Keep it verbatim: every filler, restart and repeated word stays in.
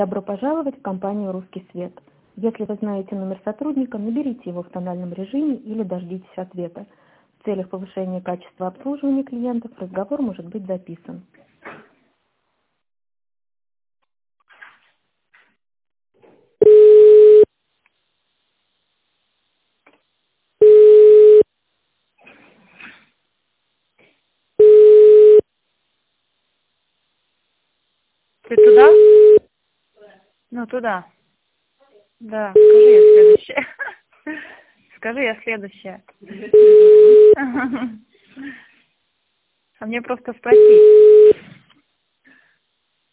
Добро пожаловать в компанию «Русский свет». Если вы знаете номер сотрудника, наберите его в тональном режиме или дождитесь ответа. В целях повышения качества обслуживания клиентов разговор может быть записан. Ты туда? Ну, туда. Да, скажи, я следующая. Скажи, я следующая. А мне просто спросить.